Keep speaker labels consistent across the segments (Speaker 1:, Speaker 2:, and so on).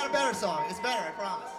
Speaker 1: a better song. It's better, I promise.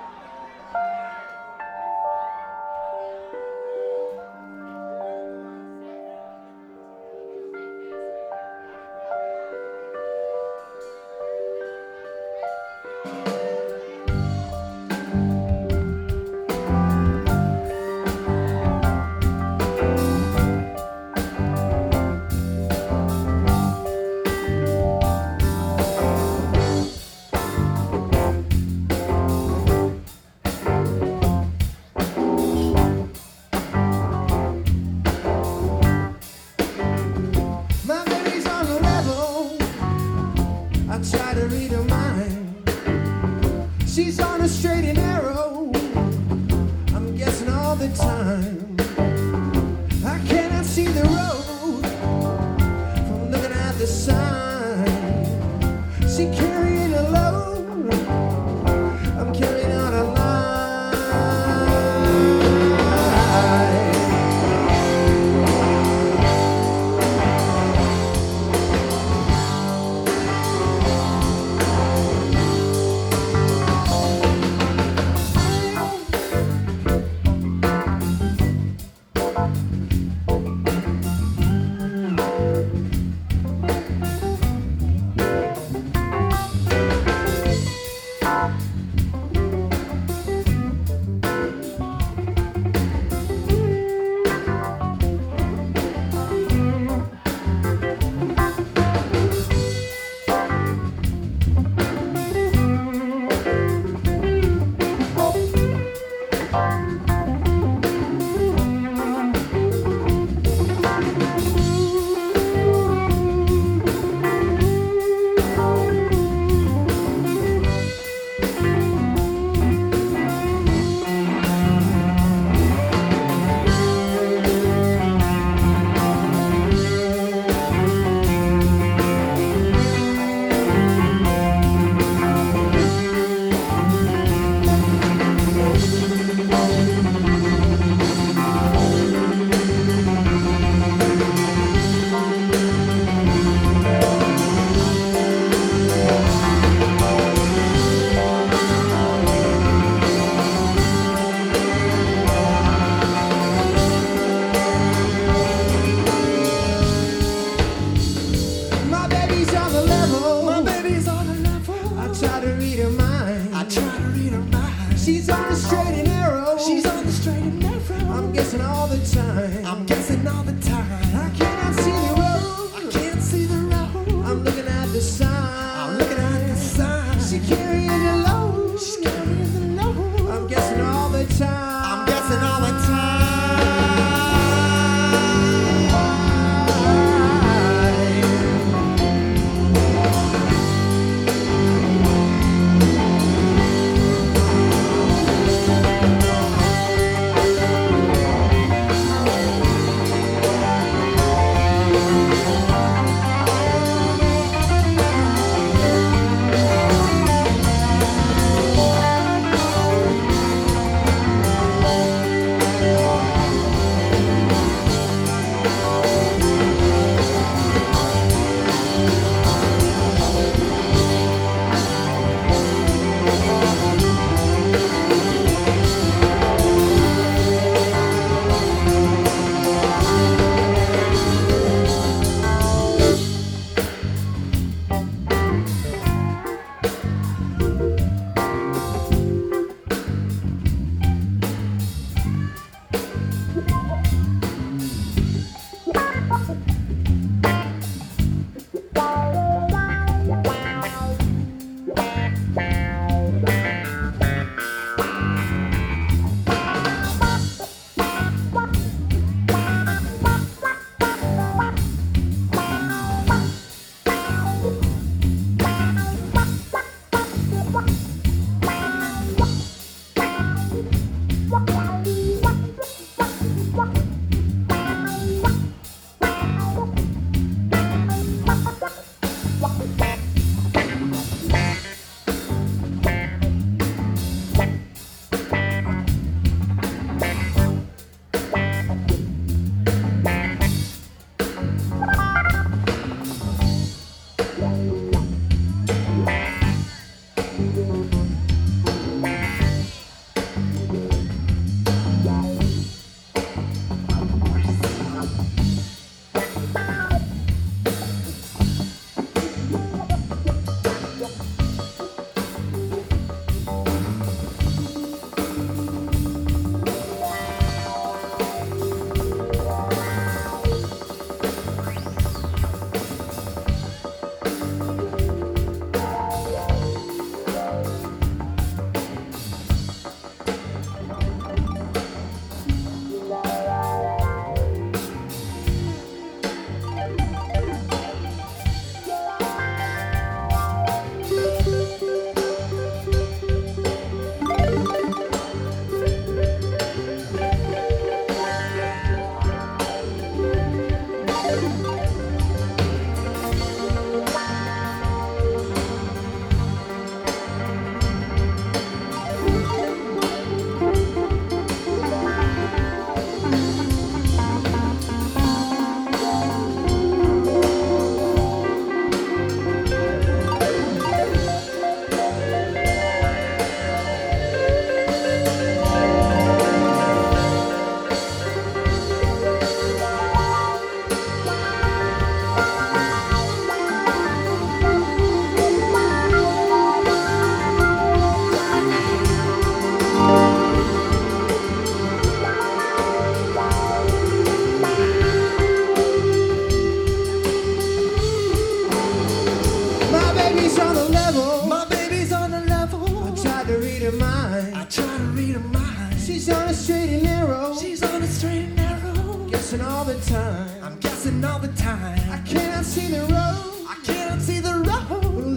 Speaker 2: She's on a straight and narrow, I'm guessing all the time. I cannot see the road from looking at the sign. She carrying a load, I'm carrying out a lie.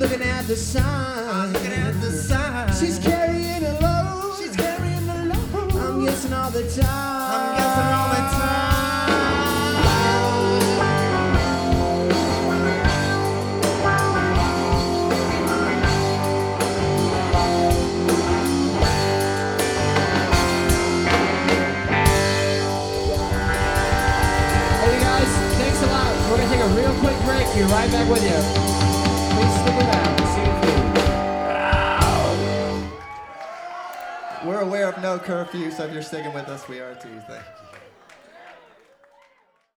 Speaker 2: looking at the sign.
Speaker 1: I'm looking at the sign.
Speaker 2: She's carrying a load.
Speaker 1: She's carrying a load.
Speaker 2: I'm guessing all the time.
Speaker 1: I'm guessing all the time.
Speaker 3: Hey, you guys, thanks a lot. We're going to take a real quick break. Be right back with you. Please stick around. See you soon.
Speaker 1: We're aware of no curfew, so if you're sticking with us, we are too. Thank you.